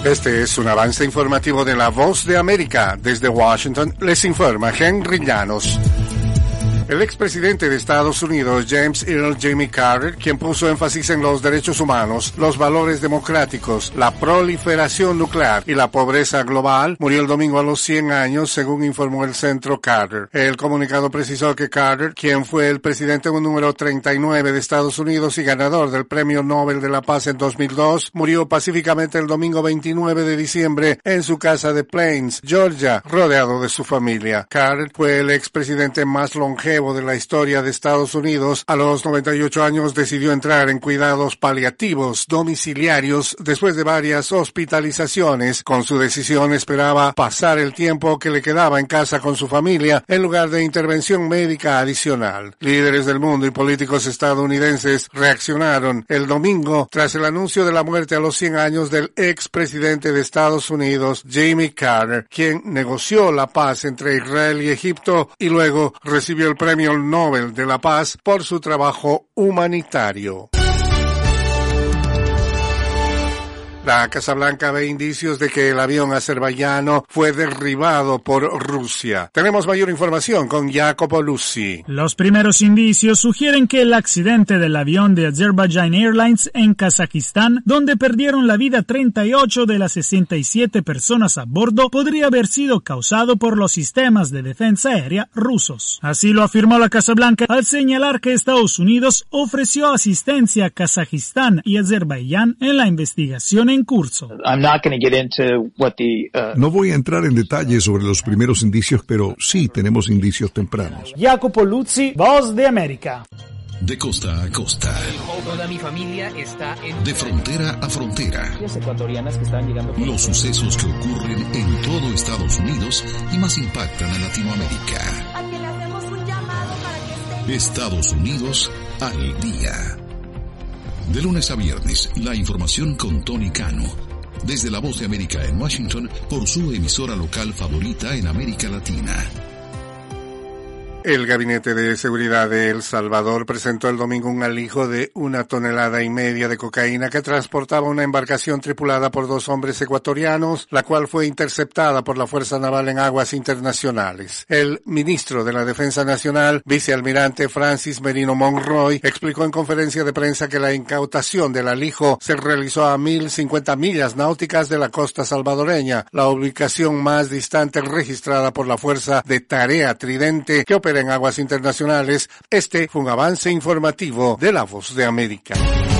Este es un avance informativo de La Voz de América. Desde Washington les informa Henry Llanos. El expresidente de Estados Unidos, James Earl Jimmy Carter, quien puso énfasis en los derechos humanos, los valores democráticos, la proliferación nuclear y la pobreza global, murió el domingo a los 100 años, según informó el Centro Carter. El comunicado precisó que Carter, quien fue el presidente número 39 de Estados Unidos y ganador del Premio Nobel de la Paz en 2002, murió pacíficamente el domingo 29 de diciembre en su casa de Plains, Georgia, rodeado de su familia. Carter fue el expresidente más longevo de la historia de Estados Unidos. A los 98 años decidió entrar en cuidados paliativos domiciliarios después de varias hospitalizaciones. Con su decisión esperaba pasar el tiempo que le quedaba en casa con su familia en lugar de intervención médica adicional. Líderes del mundo y políticos estadounidenses reaccionaron el domingo tras el anuncio de la muerte a los 100 años del expresidente de Estados Unidos, Jimmy Carter, quien negoció la paz entre Israel y Egipto y luego recibió el Premio Nobel de la Paz por su trabajo humanitario. La Casa Blanca ve indicios de que el avión azerbaiyano fue derribado por Rusia. Tenemos mayor información con Jacopo Luzzi. Los primeros indicios sugieren que el accidente del avión de Azerbaijan Airlines en Kazajistán, donde perdieron la vida 38 de las 67 personas a bordo, podría haber sido causado por los sistemas de defensa aérea rusos. Así lo afirmó la Casa Blanca al señalar que Estados Unidos ofreció asistencia a Kazajistán y Azerbaiyán en la investigación en curso. No voy a entrar en detalles sobre los primeros indicios, pero sí tenemos indicios tempranos. Jacopo Luzzi, Voz de América. De costa a costa. Toda mi familia está de frontera a frontera. Los sucesos que ocurren en todo Estados Unidos y más impactan a Latinoamérica. Estados Unidos al día. De lunes a viernes, la información con Tony Cano. Desde La Voz de América en Washington, por su emisora local favorita en América Latina. El Gabinete de Seguridad de El Salvador presentó el domingo un alijo de 1,5 toneladas de cocaína que transportaba una embarcación tripulada por 2 hombres ecuatorianos, la cual fue interceptada por la Fuerza Naval en aguas internacionales. El ministro de la Defensa Nacional, vicealmirante Francis Merino Monroy, explicó en conferencia de prensa que la incautación del alijo se realizó a 1,050 millas náuticas de la costa salvadoreña, la ubicación más distante registrada por la Fuerza de Tarea Tridente, que opera en aguas internacionales. Este fue un avance informativo de La Voz de América.